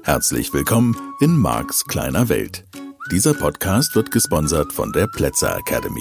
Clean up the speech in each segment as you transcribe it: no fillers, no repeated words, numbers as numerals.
Herzlich willkommen in Marks kleiner Welt. Dieser Podcast wird gesponsert von der Plätzer Academy.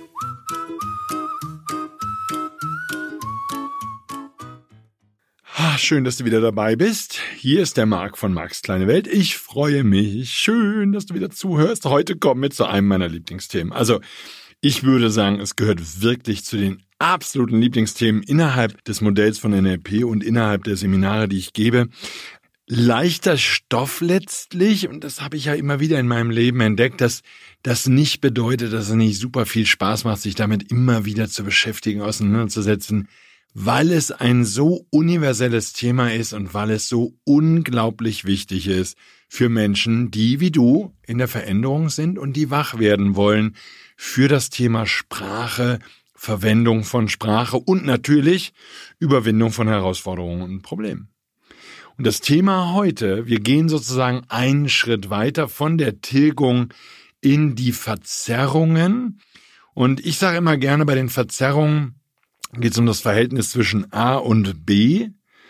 Schön, dass du wieder dabei bist. Hier ist der Mark von Marks kleine Welt. Ich freue mich. Schön, dass du wieder zuhörst. Heute kommen wir zu einem meiner Lieblingsthemen. Also, ich würde sagen, es gehört wirklich zu den absoluten Lieblingsthemen innerhalb des Modells von NLP und innerhalb der Seminare, die ich gebe. Leichter Stoff letztlich, und das habe ich ja immer wieder in meinem Leben entdeckt, dass das nicht bedeutet, dass es nicht super viel Spaß macht, sich damit immer wieder zu beschäftigen, auseinanderzusetzen, weil es ein so universelles Thema ist und weil es so unglaublich wichtig ist für Menschen, die wie du in der Veränderung sind und die wach werden wollen für das Thema Sprache, Verwendung von Sprache und natürlich Überwindung von Herausforderungen und Problemen. Und das Thema heute, wir gehen sozusagen einen Schritt weiter von der Tilgung in die Verzerrungen. Und ich sage immer gerne, bei den Verzerrungen geht es um das Verhältnis zwischen A und B.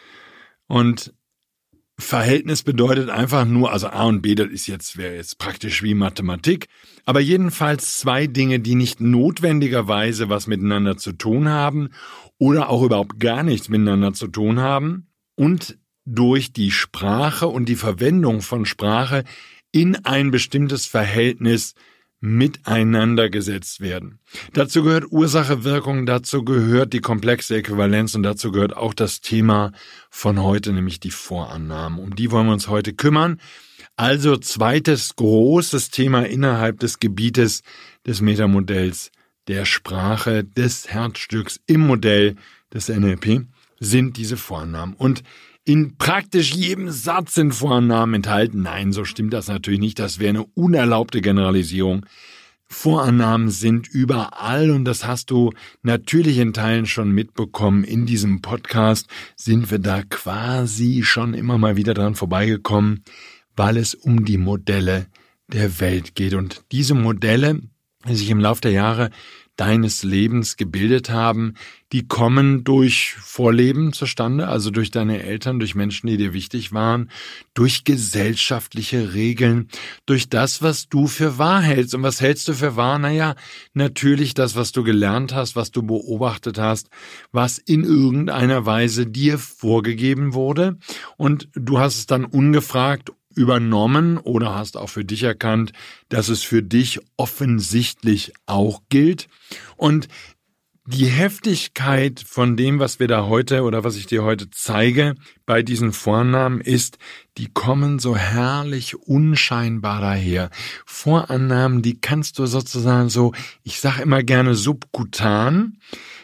Und Verhältnis bedeutet einfach nur, also A und B, das wäre jetzt praktisch wie Mathematik, aber jedenfalls zwei Dinge, die nicht notwendigerweise was miteinander zu tun haben oder auch überhaupt gar nichts miteinander zu tun haben und durch die Sprache und die Verwendung von Sprache in ein bestimmtes Verhältnis miteinander gesetzt werden. Dazu gehört Ursache-Wirkung, dazu gehört die komplexe Äquivalenz und dazu gehört auch das Thema von heute, nämlich die Vorannahmen. Um die wollen wir uns heute kümmern. Also zweites großes Thema innerhalb des Gebietes des Metamodells der Sprache, des Herzstücks im Modell des NLP sind diese Vorannahmen. Und in praktisch jedem Satz sind Vorannahmen enthalten. Nein, so stimmt das natürlich nicht. Das wäre eine unerlaubte Generalisierung. Vorannahmen sind überall und das hast du natürlich in Teilen schon mitbekommen. In diesem Podcast sind wir da quasi schon immer mal wieder dran vorbeigekommen, weil es um die Modelle der Welt geht. Und diese Modelle, die sich im Laufe der Jahre deines Lebens gebildet haben, die kommen durch Vorleben zustande, also durch deine Eltern, durch Menschen, die dir wichtig waren, durch gesellschaftliche Regeln, durch das, was du für wahr hältst. Und was hältst du für wahr? Naja, natürlich das, was du gelernt hast, was du beobachtet hast, was in irgendeiner Weise dir vorgegeben wurde. Und du hast es dann ungefragt übernommen oder hast auch für dich erkannt, dass es für dich offensichtlich auch gilt. Und die Heftigkeit von dem, was wir da heute oder was ich dir heute zeige bei diesen Vorannahmen ist, die kommen so herrlich unscheinbar daher. Vorannahmen, die kannst du sozusagen so, ich sage immer gerne subkutan.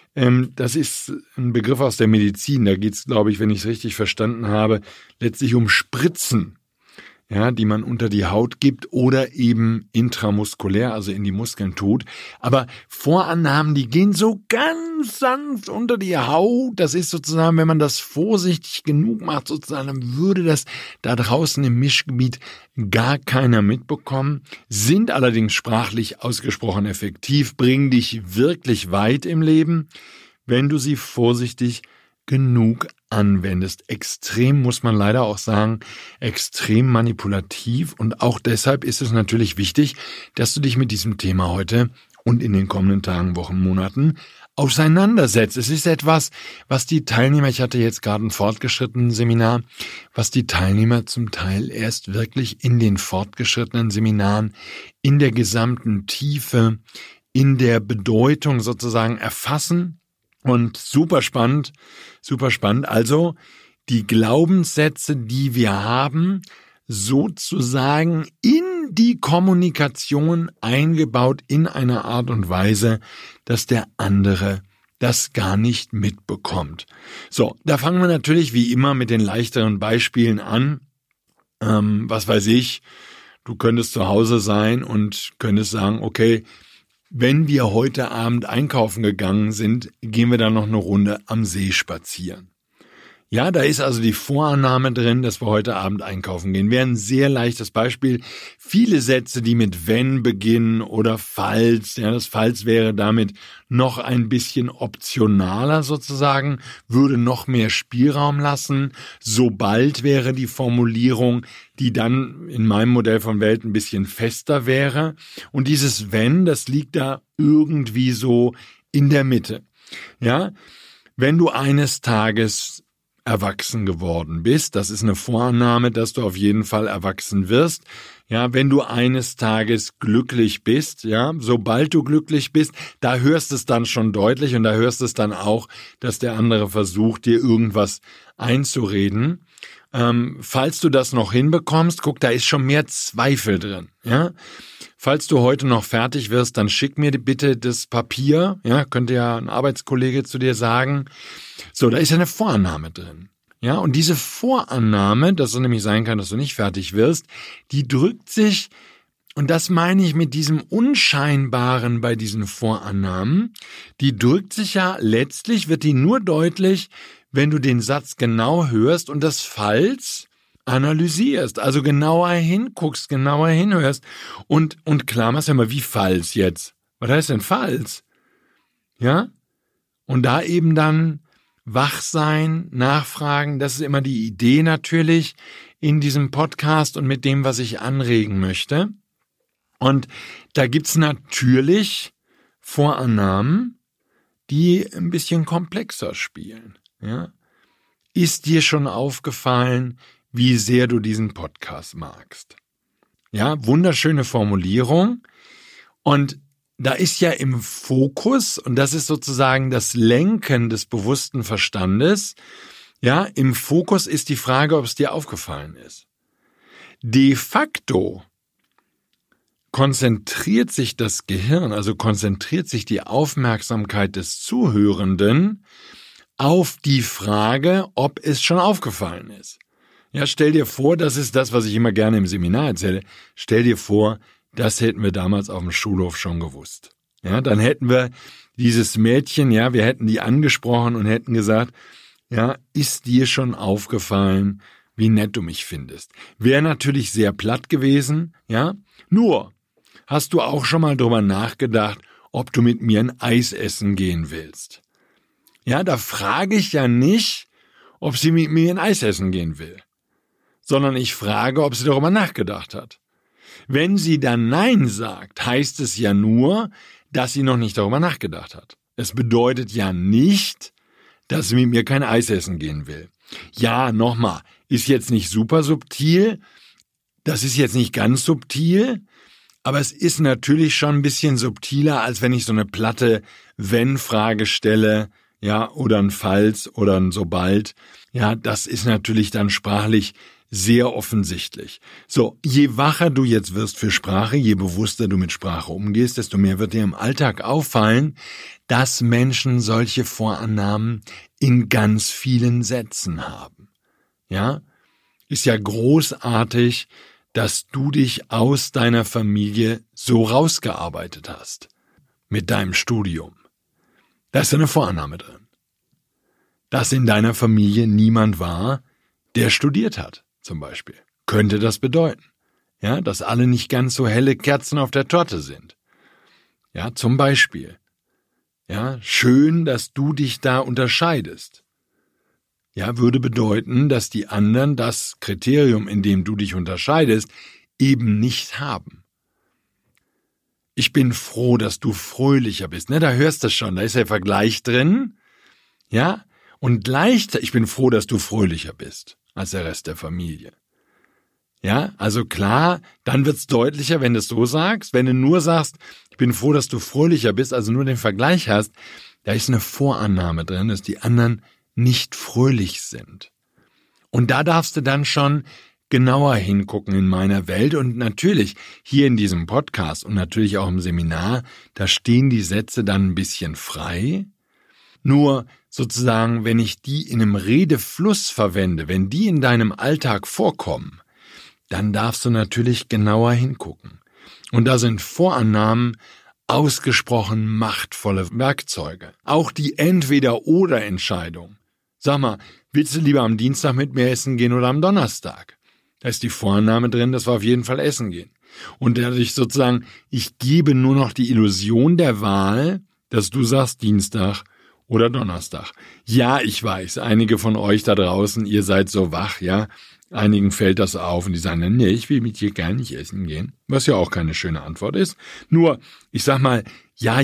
Das ist ein Begriff aus der Medizin. Da geht es, glaube ich, wenn ich es richtig verstanden habe, letztlich um Spritzen, ja, die man unter die Haut gibt oder eben intramuskulär, also in die Muskeln tut. Aber Vorannahmen, die gehen so ganz sanft unter die Haut. Das ist sozusagen, wenn man das vorsichtig genug macht, sozusagen, dann würde das da draußen im Mischgebiet gar keiner mitbekommen, sind allerdings sprachlich ausgesprochen effektiv, bringen dich wirklich weit im Leben, wenn du sie vorsichtig genug anwendest. Extrem, muss man leider auch sagen, extrem manipulativ und auch deshalb ist es natürlich wichtig, dass du dich mit diesem Thema heute und in den kommenden Tagen, Wochen, Monaten auseinandersetzt. Es ist etwas, was die Teilnehmer, ich hatte jetzt gerade ein fortgeschrittenen Seminar, was die Teilnehmer zum Teil erst wirklich in den fortgeschrittenen Seminaren in der gesamten Tiefe, in der Bedeutung sozusagen erfassen. Und super spannend. Also die Glaubenssätze, die wir haben, sozusagen in die Kommunikation eingebaut in einer Art und Weise, dass der andere das gar nicht mitbekommt. So, da fangen wir natürlich wie immer mit den leichteren Beispielen an. Was weiß ich, du könntest zu Hause sein und könntest sagen, okay, wenn wir heute Abend einkaufen gegangen sind, gehen wir dann noch eine Runde am See spazieren. Ja, da ist also die Vorannahme drin, dass wir heute Abend einkaufen gehen. Wäre ein sehr leichtes Beispiel. Viele Sätze, die mit wenn beginnen oder falls, ja, das falls wäre damit noch ein bisschen optionaler sozusagen, würde noch mehr Spielraum lassen. Sobald wäre die Formulierung, die dann in meinem Modell von Welt ein bisschen fester wäre. Und dieses wenn, das liegt da irgendwie so in der Mitte. Ja, wenn du eines Tages erwachsen geworden bist, das ist eine Vorannahme, dass du auf jeden Fall erwachsen wirst. Ja, wenn du eines Tages glücklich bist, ja, sobald du glücklich bist, da hörst es dann schon deutlich und da hörst es dann auch, dass der andere versucht, dir irgendwas einzureden. Falls du das noch hinbekommst, guck, da ist schon mehr Zweifel drin, ja. Falls du heute noch fertig wirst, dann schick mir bitte das Papier, ja, könnte ja ein Arbeitskollege zu dir sagen. So, da ist ja eine Vorannahme drin. Ja, und diese Vorannahme, dass es nämlich sein kann, dass du nicht fertig wirst, die drückt sich, und das meine ich mit diesem Unscheinbaren bei diesen Vorannahmen, die drückt sich ja letztlich, wird die nur deutlich, wenn du den Satz genau hörst und das Falls analysierst, also genauer hinguckst, genauer hinhörst und klar machst ja mal, wie falls jetzt? Was heißt denn falls? Ja? Und da eben dann wach sein, nachfragen, das ist immer die Idee natürlich in diesem Podcast und mit dem, was ich anregen möchte. Und da gibt's natürlich Vorannahmen, die ein bisschen komplexer spielen. Ja? Ist dir schon aufgefallen, wie sehr du diesen Podcast magst? Ja, wunderschöne Formulierung. Und da ist ja im Fokus, und das ist sozusagen das Lenken des bewussten Verstandes, ja, im Fokus ist die Frage, ob es dir aufgefallen ist. De facto konzentriert sich das Gehirn, also konzentriert sich die Aufmerksamkeit des Zuhörenden auf die Frage, ob es schon aufgefallen ist. Ja, stell dir vor, das ist das, was ich immer gerne im Seminar erzähle. Stell dir vor, das hätten wir damals auf dem Schulhof schon gewusst. Ja, dann hätten wir dieses Mädchen, ja, wir hätten die angesprochen und hätten gesagt, ja, ist dir schon aufgefallen, wie nett du mich findest? Wäre natürlich sehr platt gewesen, ja. Nur, hast du auch schon mal drüber nachgedacht, ob du mit mir ein Eis essen gehen willst? Ja, da frage ich ja nicht, ob sie mit mir ein Eis essen gehen will, sondern ich frage, ob sie darüber nachgedacht hat. Wenn sie dann Nein sagt, heißt es ja nur, dass sie noch nicht darüber nachgedacht hat. Es bedeutet ja nicht, dass sie mit mir kein Eis essen gehen will. Ja, nochmal, ist jetzt nicht super subtil, das ist jetzt nicht ganz subtil, aber es ist natürlich schon ein bisschen subtiler, als wenn ich so eine platte Wenn-Frage stelle, ja, oder ein Falls oder ein Sobald. Ja, das ist natürlich dann sprachlich sehr offensichtlich. So, je wacher du jetzt wirst für Sprache, je bewusster du mit Sprache umgehst, desto mehr wird dir im Alltag auffallen, dass Menschen solche Vorannahmen in ganz vielen Sätzen haben. Ja, ist ja großartig, dass du dich aus deiner Familie so rausgearbeitet hast. Mit deinem Studium. Da ist eine Vorannahme drin. Dass in deiner Familie niemand war, der studiert hat. Zum Beispiel. Könnte das bedeuten, ja, dass alle nicht ganz so helle Kerzen auf der Torte sind. Ja, zum Beispiel. Ja, schön, dass du dich da unterscheidest. Ja, würde bedeuten, dass die anderen das Kriterium, in dem du dich unterscheidest, eben nicht haben. Ich bin froh, dass du fröhlicher bist. Ne, da hörst du schon, da ist der Vergleich drin. Ja, und ich bin froh, dass du fröhlicher bist als der Rest der Familie. Ja, also klar, dann wird's deutlicher, wenn du es so sagst. Wenn du nur sagst, ich bin froh, dass du fröhlicher bist, also nur den Vergleich hast, da ist eine Vorannahme drin, dass die anderen nicht fröhlich sind. Und da darfst du dann schon genauer hingucken in meiner Welt. Und natürlich hier in diesem Podcast und natürlich auch im Seminar, da stehen die Sätze dann ein bisschen frei. Nur sozusagen, wenn ich die in einem Redefluss verwende, wenn die in deinem Alltag vorkommen, dann darfst du natürlich genauer hingucken. Und da sind Vorannahmen ausgesprochen machtvolle Werkzeuge. Auch die Entweder-oder-Entscheidung. Sag mal, willst du lieber am Dienstag mit mir essen gehen oder am Donnerstag? Da ist die Vorannahme drin, dass wir auf jeden Fall essen gehen. Und dadurch sozusagen, ich gebe nur noch die Illusion der Wahl, dass du sagst Dienstag oder Donnerstag. Ja, ich weiß, einige von euch da draußen, ihr seid so wach, ja. Einigen fällt das auf und die sagen dann, nee, ich will mit dir gar nicht essen gehen. Was ja auch keine schöne Antwort ist. Nur, ich sag mal, ja.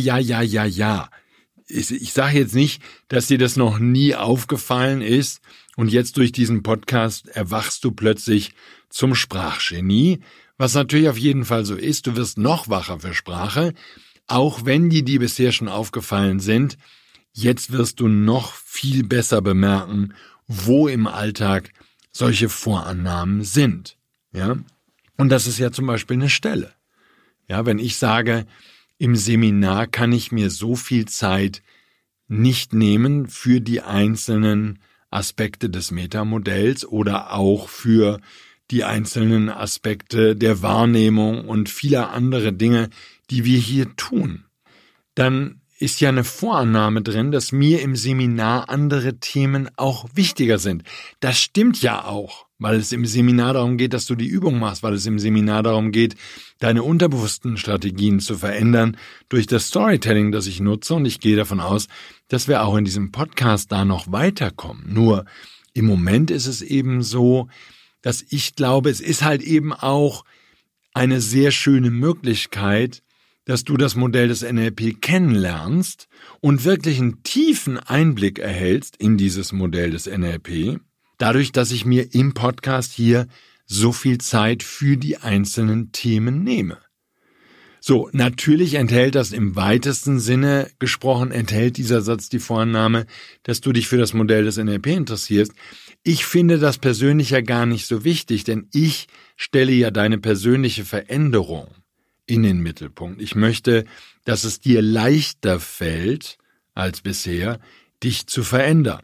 Ich sage jetzt nicht, dass dir das noch nie aufgefallen ist und jetzt durch diesen Podcast erwachst du plötzlich zum Sprachgenie, was natürlich auf jeden Fall so ist. Du wirst noch wacher für Sprache, auch wenn die bisher schon aufgefallen sind. Jetzt wirst du noch viel besser bemerken, wo im Alltag solche Vorannahmen sind. Ja? Und das ist ja zum Beispiel eine Stelle. Ja, wenn ich sage, im Seminar kann ich mir so viel Zeit nicht nehmen für die einzelnen Aspekte des Metamodells oder auch für die einzelnen Aspekte der Wahrnehmung und vieler andere Dinge, die wir hier tun, dann ist ja eine Vorannahme drin, dass mir im Seminar andere Themen auch wichtiger sind. Das stimmt ja auch, weil es im Seminar darum geht, dass du die Übung machst, weil es im Seminar darum geht, deine unterbewussten Strategien zu verändern durch das Storytelling, das ich nutze. Und ich gehe davon aus, dass wir auch in diesem Podcast da noch weiterkommen. Nur im Moment ist es eben so, dass ich glaube, es ist halt eben auch eine sehr schöne Möglichkeit, dass du das Modell des NLP kennenlernst und wirklich einen tiefen Einblick erhältst in dieses Modell des NLP, dadurch, dass ich mir im Podcast hier so viel Zeit für die einzelnen Themen nehme. So, natürlich enthält das im weitesten Sinne gesprochen, enthält dieser Satz die Vorannahme, dass du dich für das Modell des NLP interessierst. Ich finde das persönlich ja gar nicht so wichtig, denn ich stelle ja deine persönliche Veränderung in den Mittelpunkt. Ich möchte, dass es dir leichter fällt als bisher, dich zu verändern.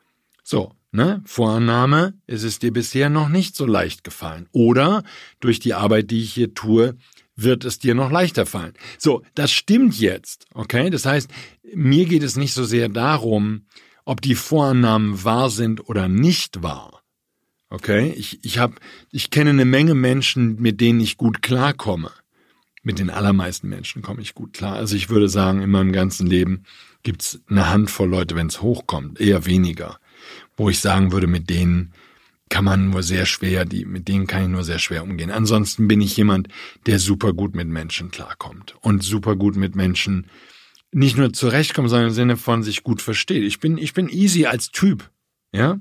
So, Vorannahme, ist es dir bisher noch nicht so leicht gefallen. Oder durch die Arbeit, die ich hier tue, wird es dir noch leichter fallen. So, das stimmt jetzt, okay? Das heißt, mir geht es nicht so sehr darum, ob die Vorannahmen wahr sind oder nicht wahr. Okay? Ich kenne eine Menge Menschen, mit denen ich gut klarkomme. Mit den allermeisten Menschen komme ich gut klar. Also ich würde sagen, in meinem ganzen Leben gibt's eine Handvoll Leute, wenn es hochkommt, eher weniger, wo ich sagen würde, mit denen kann man nur sehr schwer, mit denen kann ich nur sehr schwer umgehen. Ansonsten bin ich jemand, der super gut mit Menschen klarkommt und super gut mit Menschen nicht nur zurechtkommt, sondern im Sinne von sich gut versteht. Ich bin easy als Typ, ja.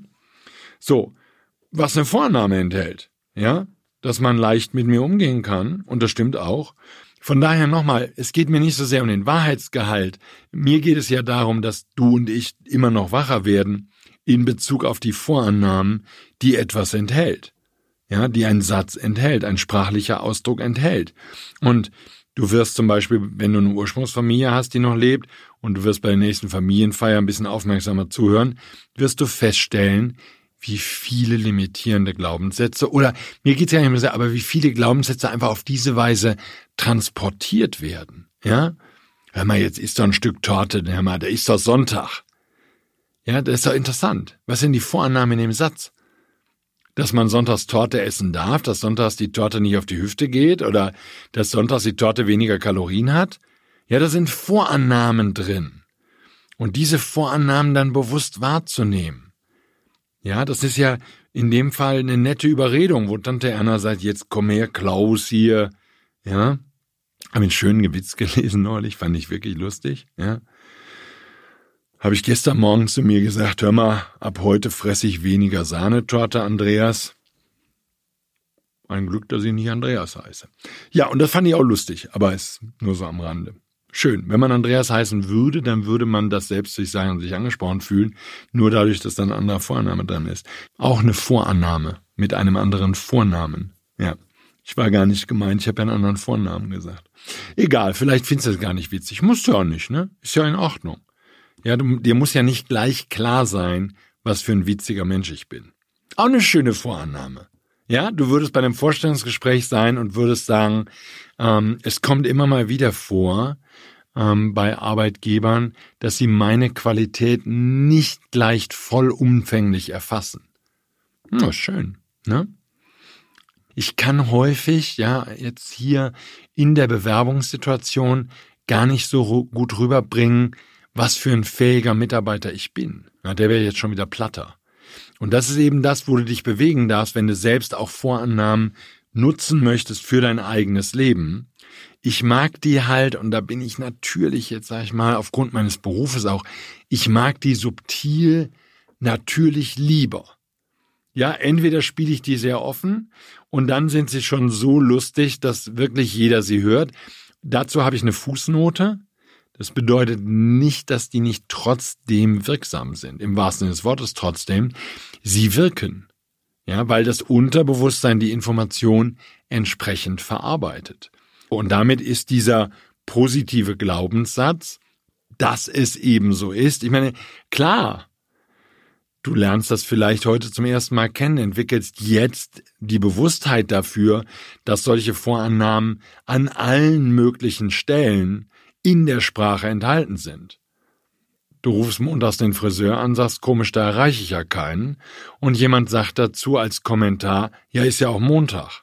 So, was eine Vorannahme enthält, ja, dass man leicht mit mir umgehen kann, und das stimmt auch. Von daher nochmal, es geht mir nicht so sehr um den Wahrheitsgehalt. Mir geht es ja darum, dass du und ich immer noch wacher werden in Bezug auf die Vorannahmen, die etwas enthält. Ja, die ein Satz enthält, ein sprachlicher Ausdruck enthält. Und du wirst zum Beispiel, wenn du eine Ursprungsfamilie hast, die noch lebt, und du wirst bei der nächsten Familienfeier ein bisschen aufmerksamer zuhören, wirst du feststellen, wie viele limitierende Glaubenssätze, oder mir geht's ja nicht mehr so, aber wie viele Glaubenssätze einfach auf diese Weise transportiert werden. Ja? Hör mal, jetzt isst doch ein Stück Torte, hör mal, da ist doch Sonntag. Ja, das ist doch interessant. Was sind die Vorannahmen in dem Satz? Dass man sonntags Torte essen darf, dass sonntags die Torte nicht auf die Hüfte geht oder dass sonntags die Torte weniger Kalorien hat? Ja, da sind Vorannahmen drin. Und diese Vorannahmen dann bewusst wahrzunehmen. Ja, das ist ja in dem Fall eine nette Überredung, wo Tante Erna sagt, jetzt komm her, Klaus hier. Ja, habe einen schönen Witz gelesen neulich, fand ich wirklich lustig. Ja, habe ich gestern Morgen zu mir gesagt, hör mal, ab heute fresse ich weniger Sahnetorte, Andreas. Ein Glück, dass ich nicht Andreas heiße. Ja, und das fand ich auch lustig, aber ist nur so am Rande. Schön. Wenn man Andreas heißen würde, dann würde man das selbst sich sagen und sich angesprochen fühlen, nur dadurch, dass da ein anderer Vorname dran ist. Auch eine Vorannahme mit einem anderen Vornamen. Ja, ich war gar nicht gemeint, ich habe ja einen anderen Vornamen gesagt. Egal, vielleicht findest du das gar nicht witzig. Musst du auch nicht, ne? Ist ja in Ordnung. Ja, dir muss ja nicht gleich klar sein, was für ein witziger Mensch ich bin. Auch eine schöne Vorannahme. Ja, du würdest bei einem Vorstellungsgespräch sein und würdest sagen, es kommt immer mal wieder vor, bei Arbeitgebern, dass sie meine Qualität nicht gleich vollumfänglich erfassen. Ja, schön, ne? Ich kann häufig, jetzt hier in der Bewerbungssituation gar nicht so gut rüberbringen, was für ein fähiger Mitarbeiter ich bin. Ja, der wäre jetzt schon wieder platter. Und das ist eben das, wo du dich bewegen darfst, wenn du selbst auch Vorannahmen nutzen möchtest für dein eigenes Leben. Ich mag die halt, und da bin ich natürlich jetzt, sag ich mal, aufgrund meines Berufes auch, ich mag die subtil natürlich lieber. Ja, entweder spiele ich die sehr offen und dann sind sie schon so lustig, dass wirklich jeder sie hört. Dazu habe ich eine Fußnote. Das bedeutet nicht, dass die nicht trotzdem wirksam sind. Im wahrsten Sinne des Wortes trotzdem. Sie wirken. Ja, weil das Unterbewusstsein die Information entsprechend verarbeitet. Und damit ist dieser positive Glaubenssatz, dass es eben so ist. Ich meine, klar, du lernst das vielleicht heute zum ersten Mal kennen, entwickelst jetzt die Bewusstheit dafür, dass solche Vorannahmen an allen möglichen Stellen in der Sprache enthalten sind. Du rufst montags den Friseur an, sagst, komisch, da erreiche ich ja keinen. Und jemand sagt dazu als Kommentar, ja, ist ja auch Montag.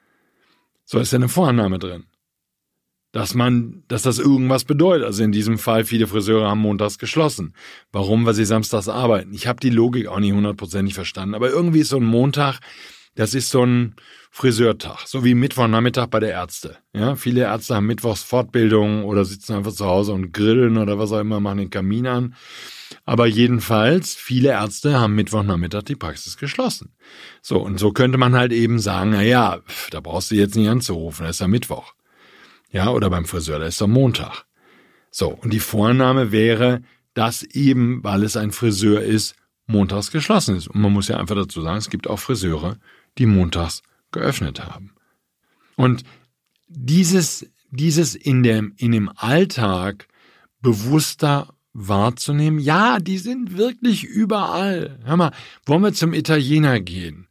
So ist ja eine Vorannahme drin. Dass das irgendwas bedeutet. Also in diesem Fall, viele Friseure haben montags geschlossen. Warum? Weil sie samstags arbeiten. Ich habe die Logik auch nicht 100% verstanden. Aber irgendwie ist so ein Montag, das ist so ein Friseurtag. So wie Mittwochnachmittag bei der Ärzte. Ja, viele Ärzte haben mittwochs Fortbildung oder sitzen einfach zu Hause und grillen oder was auch immer, machen den Kamin an. Aber jedenfalls, viele Ärzte haben Mittwochnachmittag die Praxis geschlossen. So, und so könnte man halt eben sagen, na da brauchst du jetzt nicht anzurufen, das ist ja Mittwoch. Ja, oder beim Friseur, da ist doch Montag. So, und die Vorannahme wäre, dass eben, weil es ein Friseur ist, montags geschlossen ist. Und man muss ja einfach dazu sagen, es gibt auch Friseure, die montags geöffnet haben. Und dieses in dem Alltag bewusster wahrzunehmen, ja, die sind wirklich überall. Hör mal, wollen wir zum Italiener gehen?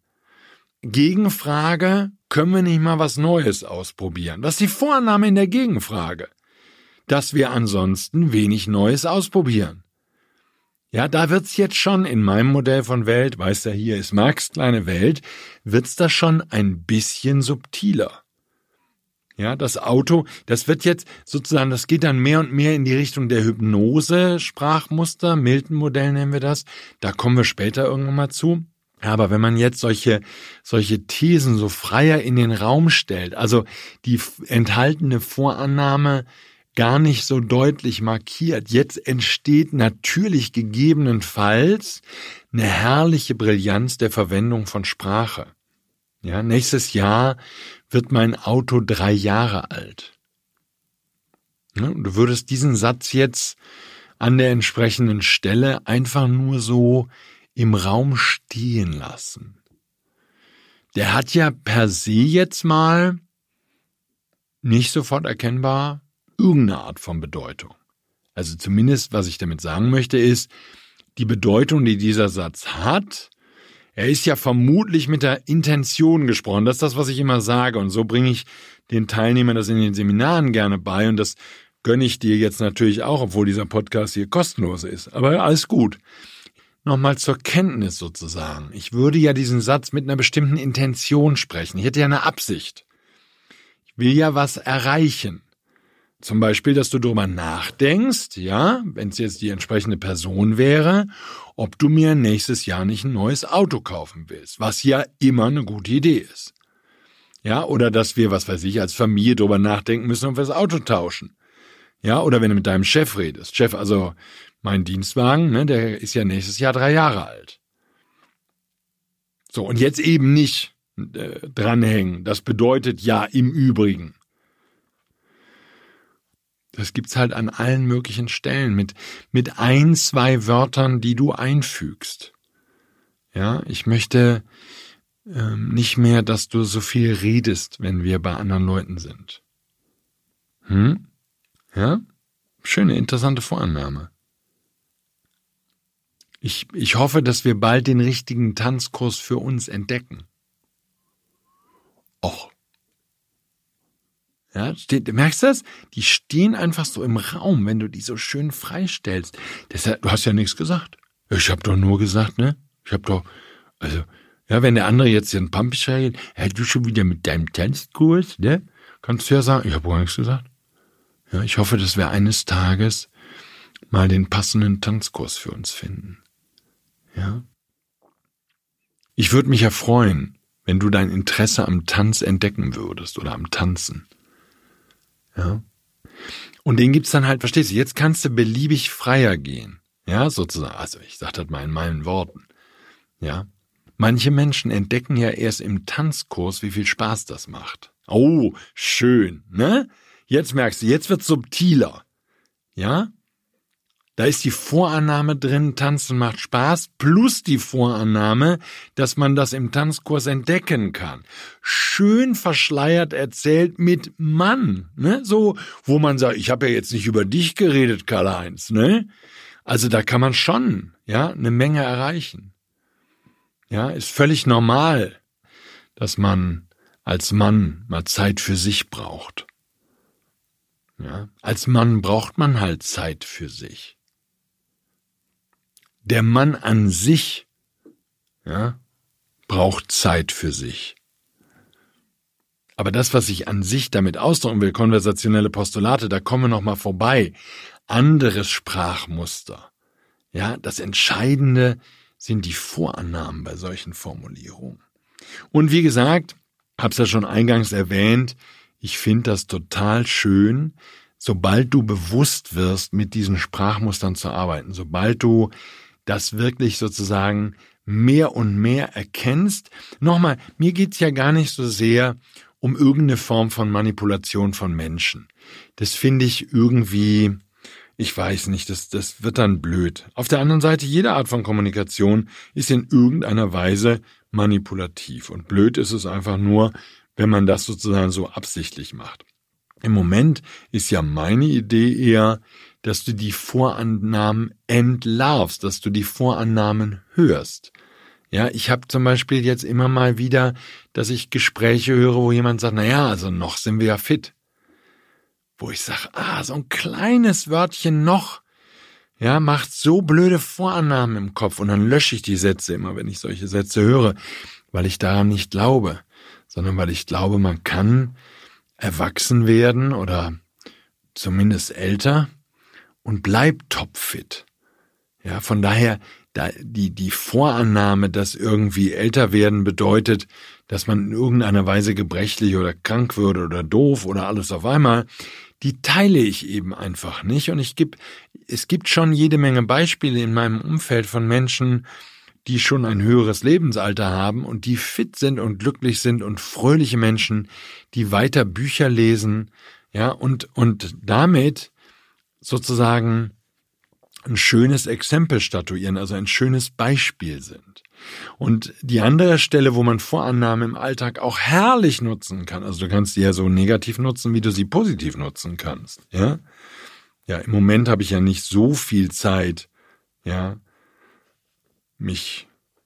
Gegenfrage, können wir nicht mal was Neues ausprobieren? Was ist die Vorannahme in der Gegenfrage? Dass wir ansonsten wenig Neues ausprobieren. Ja, da wird's jetzt schon in meinem Modell von Welt, weißt du, hier ist Marx kleine Welt, wird's da schon ein bisschen subtiler. Ja, das Auto, das wird jetzt sozusagen, das geht dann mehr und mehr in die Richtung der Hypnose-Sprachmuster, Milton-Modell nennen wir das, da kommen wir später irgendwann mal zu. Aber wenn man jetzt solche Thesen so freier in den Raum stellt, also die enthaltene Vorannahme gar nicht so deutlich markiert, jetzt entsteht natürlich gegebenenfalls eine herrliche Brillanz der Verwendung von Sprache. Ja, nächstes Jahr wird mein Auto 3 Jahre alt. Ja, und du würdest diesen Satz jetzt an der entsprechenden Stelle einfach nur so im Raum stehen lassen. Der hat ja per se jetzt mal nicht sofort erkennbar irgendeine Art von Bedeutung. Also zumindest, was ich damit sagen möchte, ist, die Bedeutung, die dieser Satz hat, er ist ja vermutlich mit der Intention gesprochen. Das ist das, was ich immer sage. Und so bringe ich den Teilnehmern das in den Seminaren gerne bei. Und das gönne ich dir jetzt natürlich auch, obwohl dieser Podcast hier kostenlos ist. Aber alles gut. Nochmal zur Kenntnis sozusagen. Ich würde ja diesen Satz mit einer bestimmten Intention sprechen. Ich hätte ja eine Absicht. Ich will ja was erreichen. Zum Beispiel, dass du darüber nachdenkst, ja, wenn es jetzt die entsprechende Person wäre, ob du mir nächstes Jahr nicht ein neues Auto kaufen willst, was ja immer eine gute Idee ist. Ja, oder dass wir, was weiß ich, als Familie darüber nachdenken müssen, ob wir das Auto tauschen. Ja, oder wenn du mit deinem Chef redest. Chef, also mein Dienstwagen, ne, der ist ja nächstes Jahr 3 Jahre alt. So, und jetzt eben nicht dranhängen. Das bedeutet ja im Übrigen. Das gibt's halt an allen möglichen Stellen mit 1, 2 Wörtern, die du einfügst. Ja, ich möchte nicht mehr, dass du so viel redest, wenn wir bei anderen Leuten sind. Ja, schöne, interessante Vorannahme. Ich hoffe, dass wir bald den richtigen Tanzkurs für uns entdecken. Och. Ja, merkst du das? Die stehen einfach so im Raum, wenn du die so schön freistellst. Deshalb, du hast ja nichts gesagt. Ich habe doch nur gesagt, ne? Wenn der andere jetzt hier einen Pampi schreibt, du schon wieder mit deinem Tanzkurs, ne? Kannst du ja sagen, ich habe gar nichts gesagt. Ja, ich hoffe, dass wir eines Tages mal den passenden Tanzkurs für uns finden. Ja? Ich würde mich ja freuen, wenn du dein Interesse am Tanz entdecken würdest oder am Tanzen. Ja? Und den gibt's dann halt, verstehst du, jetzt kannst du beliebig freier gehen. Ja, sozusagen. Also ich sage das mal in meinen Worten. Ja? Manche Menschen entdecken ja erst im Tanzkurs, wie viel Spaß das macht. Oh, schön, ne? Jetzt merkst du, jetzt wird's subtiler. Ja? Da ist die Vorannahme drin, Tanzen macht Spaß, plus die Vorannahme, dass man das im Tanzkurs entdecken kann. Schön verschleiert erzählt mit Mann, ne? So, wo man sagt, ich habe ja jetzt nicht über dich geredet, Karl-Heinz, ne? Also da kann man schon, ja, eine Menge erreichen. Ja, ist völlig normal, dass man als Mann mal Zeit für sich braucht. Ja, als Mann braucht man halt Zeit für sich. Der Mann an sich, ja, braucht Zeit für sich. Aber das, was ich an sich damit ausdrücken will, konversationelle Postulate, da kommen wir noch mal vorbei. Anderes Sprachmuster. Ja, das Entscheidende sind die Vorannahmen bei solchen Formulierungen. Und wie gesagt, hab's ja schon eingangs erwähnt, ich finde das total schön, sobald du bewusst wirst, mit diesen Sprachmustern zu arbeiten, sobald du das wirklich sozusagen mehr und mehr erkennst. Nochmal, mir geht's ja gar nicht so sehr um irgendeine Form von Manipulation von Menschen. Das finde ich irgendwie, ich weiß nicht, das wird dann blöd. Auf der anderen Seite, jede Art von Kommunikation ist in irgendeiner Weise manipulativ. Und blöd ist es einfach nur, wenn man das sozusagen so absichtlich macht. Im Moment ist ja meine Idee eher, dass du die Vorannahmen entlarvst, dass du die Vorannahmen hörst. Ja, ich habe zum Beispiel jetzt immer mal wieder, dass ich Gespräche höre, wo jemand sagt, also noch sind wir ja fit. Wo ich sage, so ein kleines Wörtchen noch, ja, macht so blöde Vorannahmen im Kopf. Und dann lösche ich die Sätze immer, wenn ich solche Sätze höre, weil ich daran nicht glaube, sondern weil ich glaube, man kann erwachsen werden oder zumindest älter und bleibt topfit. Ja, von daher, die Vorannahme, dass irgendwie älter werden bedeutet, dass man in irgendeiner Weise gebrechlich oder krank würde oder doof oder alles auf einmal, die teile ich eben einfach nicht. Und es gibt schon jede Menge Beispiele in meinem Umfeld von Menschen, die schon ein höheres Lebensalter haben und die fit sind und glücklich sind und fröhliche Menschen, die weiter Bücher lesen, ja, und damit sozusagen ein schönes Exempel statuieren, also ein schönes Beispiel sind. Und die andere Stelle, wo man Vorannahmen im Alltag auch herrlich nutzen kann, also du kannst die ja so negativ nutzen, wie du sie positiv nutzen kannst, ja. Ja, im Moment habe ich ja nicht so viel Zeit, ja, mich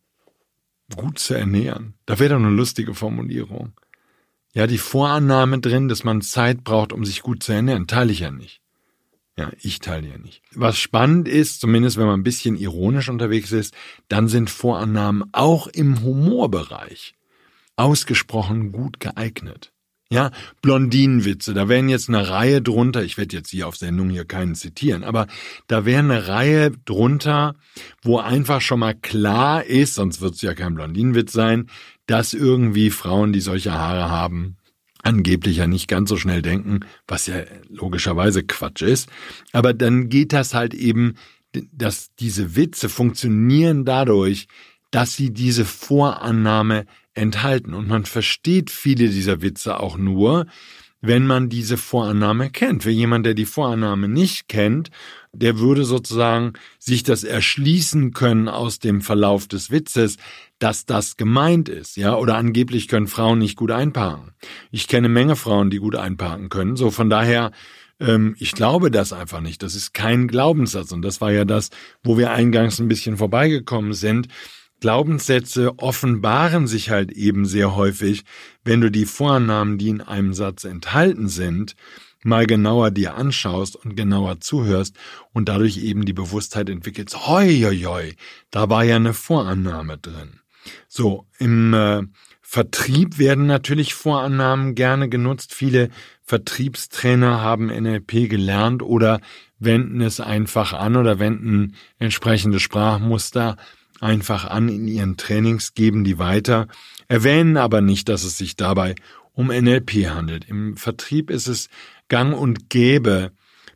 gut zu ernähren. Da wäre doch eine lustige Formulierung. Ja, die Vorannahme drin, dass man Zeit braucht, um sich gut zu ernähren, teile ich ja nicht. Ja, ich teile ja nicht. Was spannend ist, zumindest wenn man ein bisschen ironisch unterwegs ist, dann sind Vorannahmen auch im Humorbereich ausgesprochen gut geeignet. Ja, Blondinenwitze, da wären jetzt eine Reihe drunter, ich werde jetzt hier auf Sendung hier keinen zitieren, aber da wäre eine Reihe drunter, wo einfach schon mal klar ist, sonst wird es ja kein Blondinenwitz sein, dass irgendwie Frauen, die solche Haare haben, angeblich ja nicht ganz so schnell denken, was ja logischerweise Quatsch ist. Aber dann geht das halt eben, dass diese Witze funktionieren dadurch, dass sie diese Vorannahme enthalten. Und man versteht viele dieser Witze auch nur, wenn man diese Vorannahme kennt. Für jemand, der die Vorannahme nicht kennt, der würde sozusagen sich das erschließen können aus dem Verlauf des Witzes, dass das gemeint ist, ja, oder angeblich können Frauen nicht gut einparken. Ich kenne eine Menge Frauen, die gut einparken können, so von daher, ich glaube das einfach nicht, das ist kein Glaubenssatz und das war ja das, wo wir eingangs ein bisschen vorbeigekommen sind, Glaubenssätze offenbaren sich halt eben sehr häufig, wenn du die Vorannahmen, die in einem Satz enthalten sind, mal genauer dir anschaust und genauer zuhörst und dadurch eben die Bewusstheit entwickelst, hoi, da war ja eine Vorannahme drin. So, im Vertrieb werden natürlich Vorannahmen gerne genutzt. Viele Vertriebstrainer haben NLP gelernt oder wenden es einfach an oder wenden entsprechende Sprachmuster einfach an in ihren Trainings, geben die weiter, erwähnen aber nicht, dass es sich dabei um NLP handelt. Im Vertrieb ist es gang und gäbe,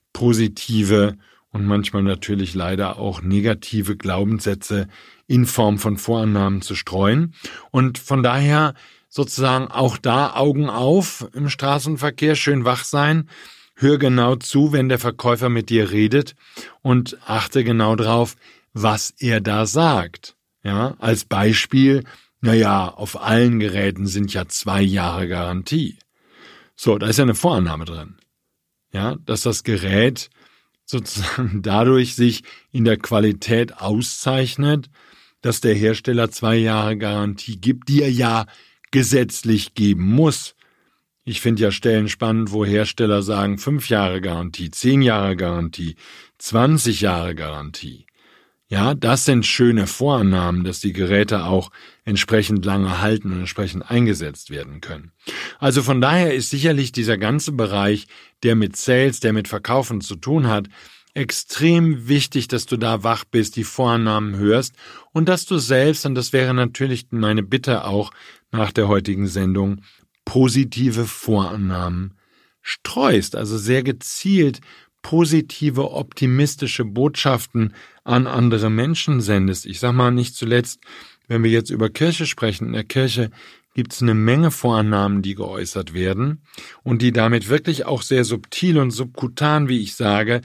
positive und manchmal natürlich leider auch negative Glaubenssätze in Form von Vorannahmen zu streuen. Und von daher sozusagen auch da Augen auf im Straßenverkehr, schön wach sein, hör genau zu, wenn der Verkäufer mit dir redet und achte genau drauf, was er da sagt. Ja, als Beispiel, auf allen Geräten sind ja 2 Jahre Garantie. So, da ist ja eine Vorannahme drin. Ja, dass das Gerät sozusagen dadurch sich in der Qualität auszeichnet, dass der Hersteller 2 Jahre Garantie gibt, die er ja gesetzlich geben muss. Ich finde ja Stellen spannend, wo Hersteller sagen 5 Jahre Garantie, 10 Jahre Garantie, 20 Jahre Garantie. Ja, das sind schöne Vorannahmen, dass die Geräte auch entsprechend lange halten und entsprechend eingesetzt werden können. Also von daher ist sicherlich dieser ganze Bereich, der mit Sales, der mit Verkaufen zu tun hat, extrem wichtig, dass du da wach bist, die Vorannahmen hörst und dass du selbst, und das wäre natürlich meine Bitte auch nach der heutigen Sendung, positive Vorannahmen streust, also sehr gezielt positive, optimistische Botschaften an andere Menschen sendest. Ich sag mal nicht zuletzt, wenn wir jetzt über Kirche sprechen, in der Kirche gibt es eine Menge Vorannahmen, die geäußert werden und die damit wirklich auch sehr subtil und subkutan, wie ich sage,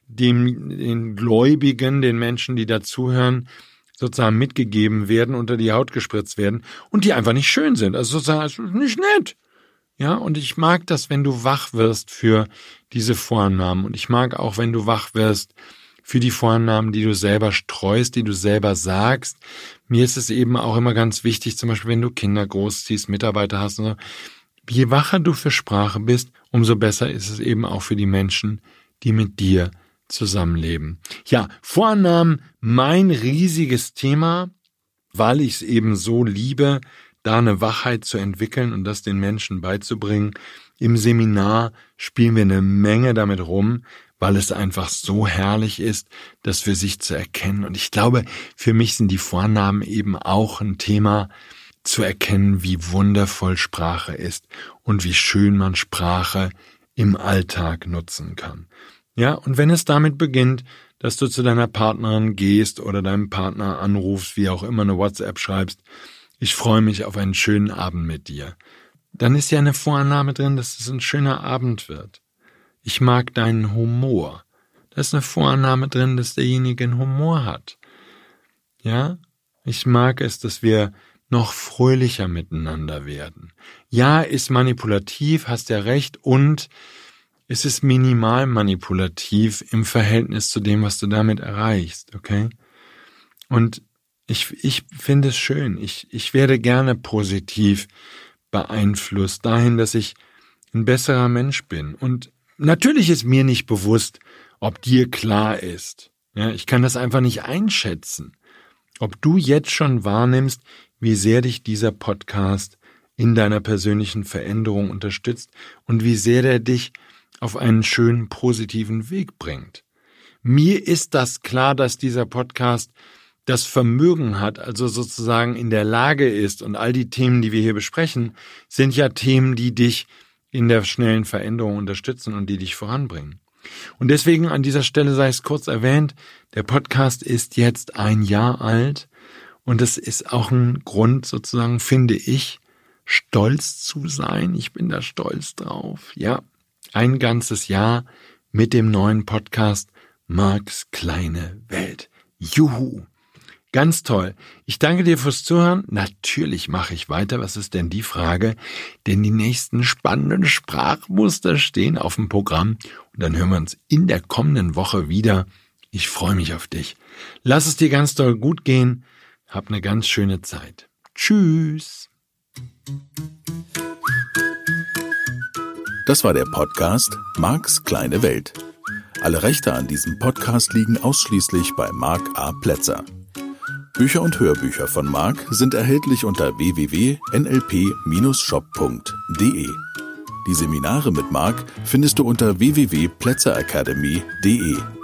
den Gläubigen, den Menschen, die dazuhören, sozusagen mitgegeben werden, unter die Haut gespritzt werden und die einfach nicht schön sind. Also sozusagen nicht nett. Ja, und ich mag das, wenn du wach wirst für diese Vorannahmen. Und ich mag auch, wenn du wach wirst für die Vorannahmen, die du selber streust, die du selber sagst. Mir ist es eben auch immer ganz wichtig, zum Beispiel, wenn du Kinder großziehst, Mitarbeiter hast und so. Je wacher du für Sprache bist, umso besser ist es eben auch für die Menschen, die mit dir zusammenleben. Ja, Vorannahmen, mein riesiges Thema, weil ich es eben so liebe, da eine Wachheit zu entwickeln und das den Menschen beizubringen. Im Seminar spielen wir eine Menge damit rum, weil es einfach so herrlich ist, das für sich zu erkennen. Und ich glaube, für mich sind die Vornamen eben auch ein Thema, zu erkennen, wie wundervoll Sprache ist und wie schön man Sprache im Alltag nutzen kann. Ja, und wenn es damit beginnt, dass du zu deiner Partnerin gehst oder deinem Partner anrufst, wie auch immer, eine WhatsApp schreibst, ich freue mich auf einen schönen Abend mit dir. Dann ist ja eine Vorannahme drin, dass es ein schöner Abend wird. Ich mag deinen Humor. Da ist eine Vorannahme drin, dass derjenige einen Humor hat. Ja, ich mag es, dass wir noch fröhlicher miteinander werden. Ja, ist manipulativ, hast ja recht, und es ist minimal manipulativ im Verhältnis zu dem, was du damit erreichst, okay? Und ich finde es schön. Ich werde gerne positiv beeinflusst dahin, dass ich ein besserer Mensch bin. Und natürlich ist mir nicht bewusst, ob dir klar ist. Ja, ich kann das einfach nicht einschätzen. Ob du jetzt schon wahrnimmst, wie sehr dich dieser Podcast in deiner persönlichen Veränderung unterstützt und wie sehr der dich auf einen schönen, positiven Weg bringt. Mir ist das klar, dass dieser Podcast das Vermögen hat, also sozusagen in der Lage ist, und all die Themen, die wir hier besprechen, sind ja Themen, die dich in der schnellen Veränderung unterstützen und die dich voranbringen. Und deswegen an dieser Stelle sei es kurz erwähnt, der Podcast ist jetzt 1 Jahr alt und es ist auch ein Grund sozusagen, finde ich, stolz zu sein. Ich bin da stolz drauf. Ja, 1 ganzes Jahr mit dem neuen Podcast Marks kleine Welt. Juhu! Ganz toll. Ich danke dir fürs Zuhören. Natürlich mache ich weiter. Was ist denn die Frage? Denn die nächsten spannenden Sprachmuster stehen auf dem Programm. Und dann hören wir uns in der kommenden Woche wieder. Ich freue mich auf dich. Lass es dir ganz doll gut gehen. Hab eine ganz schöne Zeit. Tschüss. Das war der Podcast Marks kleine Welt. Alle Rechte an diesem Podcast liegen ausschließlich bei Mark A. Plätzer. Bücher und Hörbücher von Mark sind erhältlich unter www.nlp-shop.de. Die Seminare mit Mark findest du unter www.plätzeracademy.de.